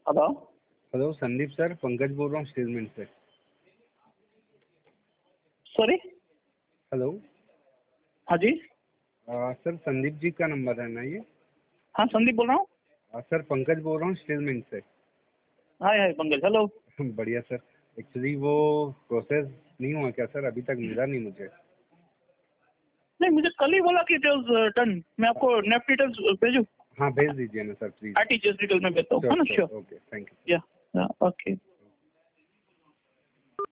Hello. Hello Sandeep sir, Pankaj बोल रहा हूँ स्टेलमेंट से। सॉरी। हेलो। हाँ जी। सर संदीप जी का नंबर है ना ये? हाँ संदीप बोल रहा हूँ। सर पंकज बोल रहा हूँ स्टेलमेंट से। Hi hi Pankaj, hello. बढ़िया सर। एक्चुअली वो प्रोसेस नहीं हुआ क्या सर? अभी तक मिला नहीं मुझे। नहीं, मुझे कल ही बोला कि इट वाज डन। मैं आपको नेफ्ट डिटेल्स भेजूँ? हाँ भेज दीजिए ना सर प्लीज। आरटीजीएस डिटेल में भेजता हूँ, है ना? श्योर। Okay, thank you. या ओके।